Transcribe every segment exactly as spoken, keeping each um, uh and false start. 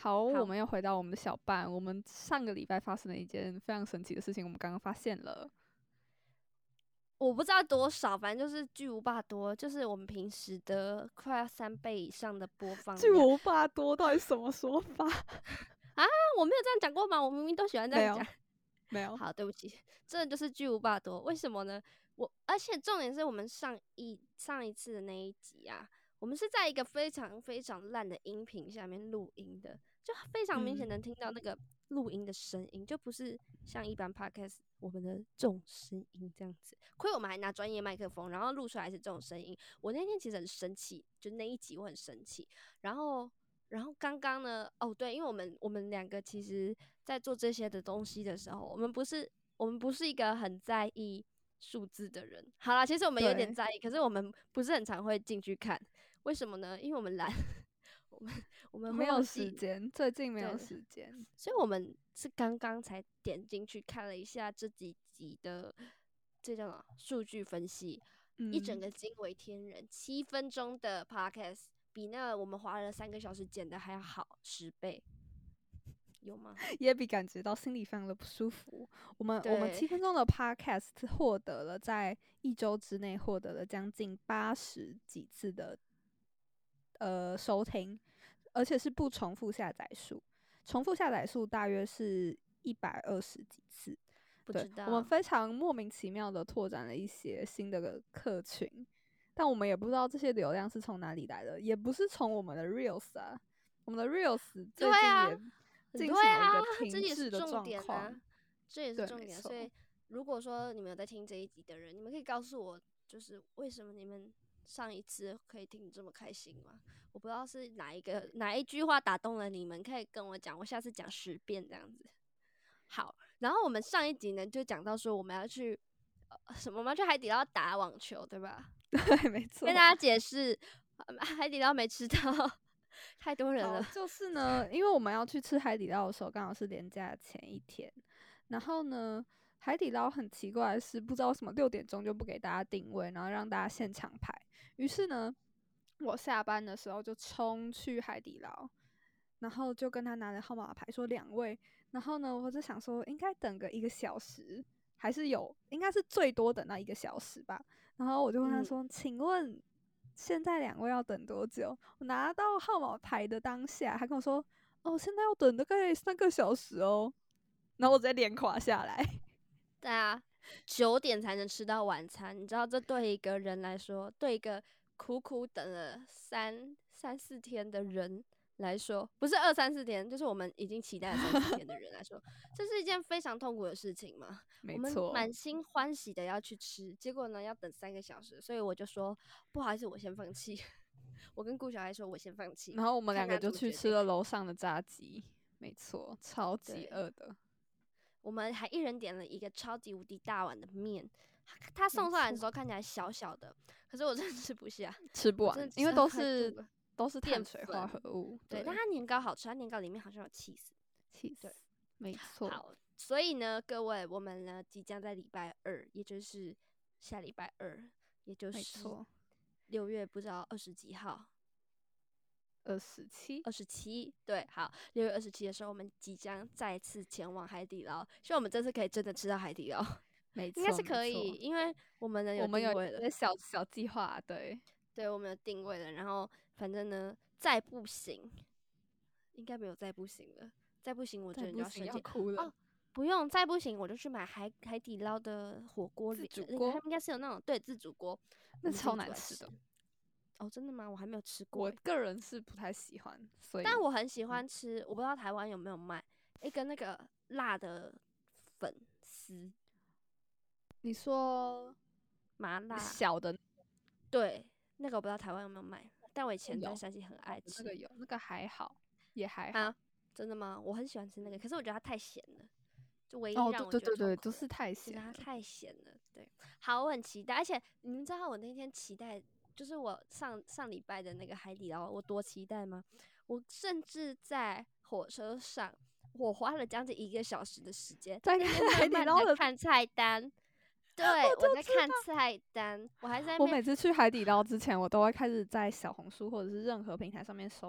好，我好， 们又回到我们的小半。我们上个礼拜发生了一件非常神奇的事情，我们刚刚发现了。 我不知道多少，反正就是巨无霸多，就是我们平时的快要三倍以上的播放量巨无霸多到底什么说法？ 啊！我没有这样讲过吗？我明明都喜欢这没有， 样讲。 没有。 好，对不起，真的就是巨无霸多。为什么呢？我而且重点是我们上一上一次的那一集啊，我们是在一个非常非常烂的音频下面录音的，就非常明显嗯， 能听到那个录音的声音，就不是像一般 podcast 我们的这种声音这样子。亏我们还拿专业麦克风，然后录出来是这种声音。我那天其实很生气，就那一集我很生气，然后。然后刚刚呢？哦，对，因为我们我们两个其实，在做这些的东西的时候，我们不是我们不是一个很在意数字的人。好啦，其实我们有点对， 在意，可是我们不是很常会进去看。为什么呢？因为我们懒，我们我们会没有忘记。 时间，最近没有对， 时间。 所以我们是刚刚才点进去看了一下这几集的这叫什么数据分析，一整嗯， 个惊为天人，七分钟的 podcast 比那个我们花了三个小时剪的还要好十倍，有吗？ 也比感觉到心里非常的不舒服。我们我们对， 七分钟的 podcast 获得了在一周之内获得了将近八十几次的呃收听，而且是不重复下载数，重复下载数大约是一百二十几次。对， 不知道。 我们非常莫名其妙的拓展了一些新的客群，但我们也不知道这些流量是从哪里来的，也不是从我们的 reels 啊，我们的 reels 对啊， 最近也进行了一对啊， 个停这也是滞的重状况。 点啊，这也是对， 重点。所没错。 以如果说你们有在听这一集的人，你们可以告诉我，就是为什么你们上一次可以听这么开心吗？我不知道是哪一个哪一句话打动了你们，可以跟我讲，我下次讲十遍这样子。好，然后我们上一集呢就讲到说我们要去呃什么，我们要去海底捞打网球，对吧？ 对，没错。 跟大家解释，呃海底捞没吃到，太多人好， 了。 就是呢，因为我们要去吃海底捞的时候，刚好是连假的前一天。然后呢，海底捞很奇怪的是，不知道为什么六点钟就不给大家定位，然后让大家现场排。于是呢，我下班的时候就冲去海底捞，然后就跟他拿着号码牌说两位。然后呢，我就想说应该等个一个小时，还是有，应该是最多等到一个小时吧。然后我就问他嗯， 说：“请问现在两位要等多久？”我拿到号码牌的当下，他跟我说：“哦，现在要等大概三个小时哦。”然后我直接脸垮下来。 对啊，九点才能吃到晚餐，你知道这对一个人来说，对一个苦苦等了三三四天的人来说，不是二三四天，就是我们已经期待了三四天的人来说，这是一件非常痛苦的事情嘛。我们没错。 满心欢喜的要去吃，结果呢要等三个小时，所以我就说不好意思，我先放弃。我跟顾小孩说，我先放弃， 然后我们看他两个就怎么决定。 去吃了楼上的炸鸡，没错，超级对， 饿的。 我们还一人点了一个超级无敌大碗的面，他没送上来的时错， 候看起来小小的，可是我真的吃不下， 吃不完，因为我真的吃都是太多了。 都是碳淀水化合粉， 物。 对，但对， 它年糕好吃，它年糕里面好像有 cheese。 气死。 对， 没错， 好，所以呢，各位，我们呢即将在礼拜二，也就是下礼拜二，也就是没错。 六月不知道二十几号， 二十七。 二十七，对，好，六月二十七的时候，我们即将再次前往海底捞，希望我们这次可以真的吃到海底捞。应该没错， 是可以， 没错。 因为我们呢有我们有一定位了， 些小小计划，对。 对，我们有定位了。然后反正呢，再不行，应该没有再不行了。再不行，我这人就再不行要生气要哭了。 哦。不用，再不行我就去买海海底捞的火锅自里， 主锅那个他们应该是有那种对自主锅，我们自那超己煮来吃。 难吃的， 哦，真的吗？我还没有吃过诶， 我个人是不太喜欢，所以但我很喜嗯， 欢吃，我不知道台湾有没有卖一个那个辣的粉丝你说麻辣， 小的对，那个我不知道台湾有没有卖，但我以前在有， 山西很爱吃。 那个有，那个还好，也还好。 啊，真的吗？我很喜欢吃那个，可是我觉得它太咸了，就唯一哦，对让我觉得对对对， 痛苦的， 就是太就是它咸了。 太咸了。对，好，我很期待，而且你们知道我那天期待，就是我上上礼拜的那个海底捞，我多期待吗？我甚至在火车上，我花了将近一个小时的时间， 在看在那边海慢慢底捞的， 的看菜单。对，我在看菜单，我还在那边我每次去海底捞之前，我都会开始在小红书或者是任何平台上面搜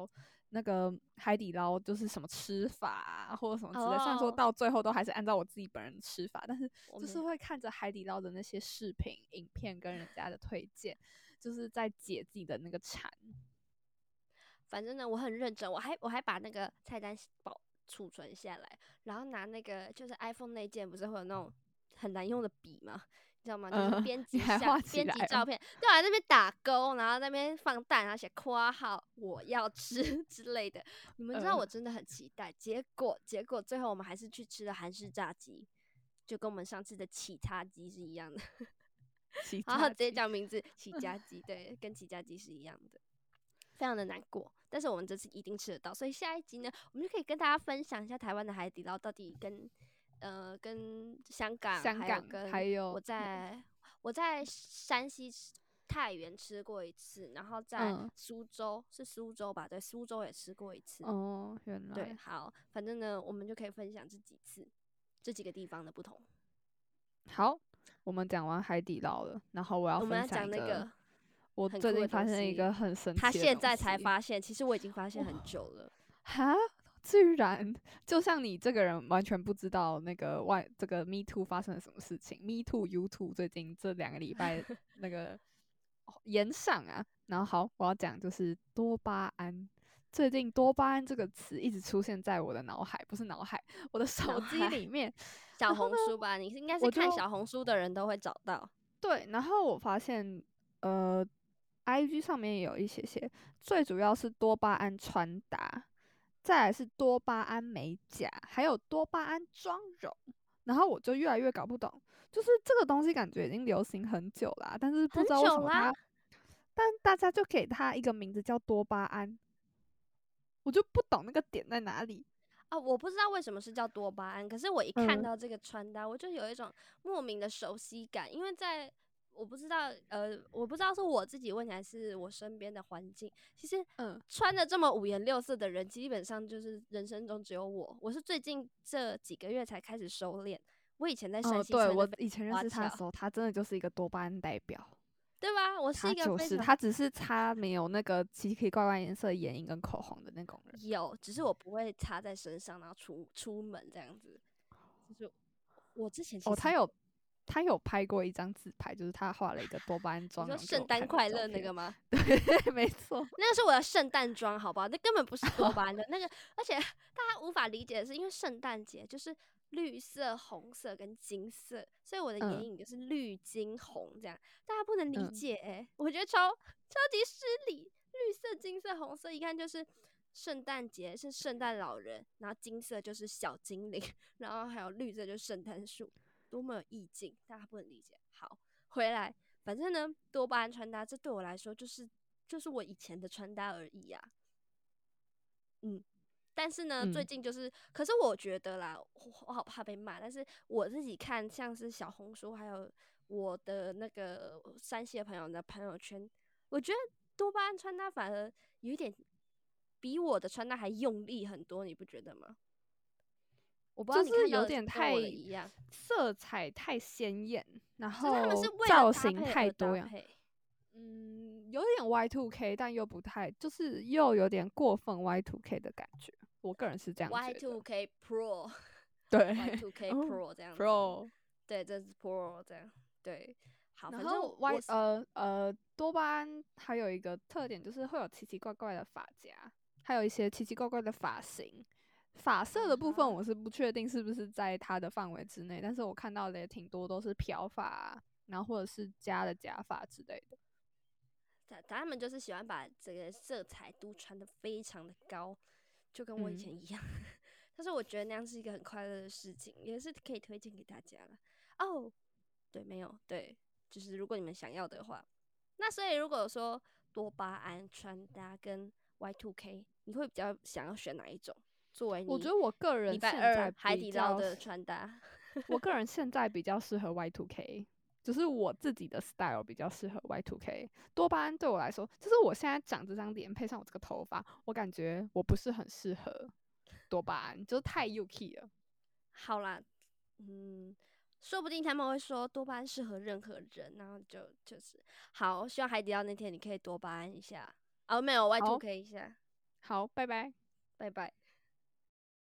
那个海底捞就是什么吃法啊，或者什么之类。虽然说哦， 到最后都还是按照我自己本人的吃法，但是我没有。 就是会看着海底捞的那些视频、影片跟人家的推荐，就是在解自己的那个馋。 反正呢，我很认真，我还我还把那个菜单保储存下来，然后拿那个就是 iPhone 那件不是会有那种很难用的笔吗？你知道吗？就是嗯， 编你辑相还画起编来哦。 辑照片，对啊，在那边打勾，然后在那边放蛋，然后写括号我要吃之类的。你们知道呃， 我真的很期待，结果结果最后我们还是去吃了韩式炸鸡，就跟我们上次的起叉鸡是一样的。 起然后直接家鸡。 讲名字，起家鸡，对，跟起家鸡是一样的。非常的难过，但是我们这次一定吃得到，所以下一集呢，我们就可以跟大家分享一下台湾的海底捞到底跟呃跟香港，还有香港还跟我有在我在山西吃太原吃过一次，然后在嗯苏州是苏州吧，对，苏州也吃过一次。 哦，原对， 来好，反正呢，我们就可以分享这几次这几个地方的不同。 好。我们讲完海底捞了，然后我要分我们要享一个讲那个我很酷的最近发现一东西， 个很神他奇的现在才东西。 发现，其实我已经发现很哇， 久了。 哈，居然就像你这个人完全不知道那个外这个 Me Too 发生了什么事情，Me Too YouTube 最近这两个礼拜那个延上啊。然后好，我要讲就是多巴胺。最近多巴胺这个词一直出现在我的脑海，不是脑海，我的手脑海机里面。 小然后呢， 红书吧，你应该是我就看小红书的人都会找到。 对，然后我发现呃，I G 上面也有一些些，最主要是多巴胺穿搭，再来是多巴胺美甲，还有多巴胺妆容。然后我就越来越搞不懂，就是这个东西感觉已经流行很久啦、但是不很知道为什久啦。 么它，但大家就给它一个名字叫多巴胺，我就不懂那个点在哪里。 啊，我不知道为什么是叫多巴胺，可是我一看嗯到这个穿搭，我就有一种莫名的熟悉感，因为在我不知道，呃，我不知道是我自己问题还是我身边的环境。其实嗯穿的这么五颜六色的人，基本上就是人生中只有我。我是最近这几个月才开始收敛，我以前在山嗯， 西对， 穿的非常我以前认花俏， 识他的时候，他真的就是一个多巴胺代表。 对吧？我是一个他就是， 非常他只是他没有那个奇奇怪怪颜色的眼影跟口红的那种人。 有，只是我不会擦在身上，然后出出门这样子。就是我之前其哦， 实他有他有拍过一张自拍，就是他画了一个多巴胺你说妆容给圣诞我看的快乐那照片。 个吗？ 对，没错。 那个是我的圣诞妆，好不好？那根本不是多巴胺的那个，而且大家无法理解的是，因为圣诞节就是绿色、红色跟金色，所以我的眼嗯影就是绿金红这样，大家不能理嗯解哎、我觉得超超级失礼。绿色、金色、红色，一看就是圣诞节是圣诞老人，然后金色就是小精灵，然后还有绿色就是圣诞树，多么有意境，大家不能理解。好，回来，反正呢，多巴胺穿搭这对我来说就是就是我以前的穿搭而已啊。嗯，但是呢，最嗯近就是，可是我觉得啦，我我好怕被骂，但是我自己看像是小红书，还有我的那个山西的朋友的朋友圈，我觉得多巴胺穿搭反而有一点比我的穿搭还用力很多，你不觉得吗？我不知道就是你看到有点太的是不是跟我的一样， 色彩太鲜艳，然只是他们是后为了搭造型配而太多样。 搭配。 嗯，有点 Y two K，但又不太，就是又有点过分 Y two K 的感觉。我个人是这样 Y 觉 two 得。 K Pro 对 Y two K 哦 Pro 这样子， ，Pro。 对，这是 Pro 这样，对，好，反正然后 Y 我是呃呃多巴胺还有一个特点就是会有奇奇怪怪的发夹，还有一些奇奇怪怪的发型。发色的部分啊哈。 我是不确定是不是在它的范围之内，但是我看到的也挺多都是漂发啊，然后或者是加了假发之类的。 他他们就是喜欢把这个色彩都穿的非常的高，就跟我以嗯， 前一样。但是我觉得那样是一个很快乐的事情，也是可以推荐给大家了。哦，对，没有，对，就是如果你们想要的话，那所以如果说多巴胺穿搭跟 Y two K，你会比较想要选哪一种作为你我觉得我个人礼拜现在二海比较底捞的穿搭？ 我个人现在比较适合 Y two K，就是我自己的 style 比较适合 Y two K。多巴胺对我来说，就是我现在长这张脸配上我这个头发，我感觉我不是很适合多巴胺，就是太 Yuki 了。 好啦，嗯，说不定他们会说多巴胺适合任何人，然后就就是好，希望海底捞那天你可以多巴胺一下，哦，没有 Y two 好， K 一下。 好，拜拜。 拜拜。